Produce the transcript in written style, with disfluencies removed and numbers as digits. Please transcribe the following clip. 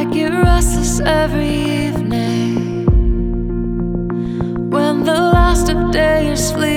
get restless every evening when the last of day is fleeting.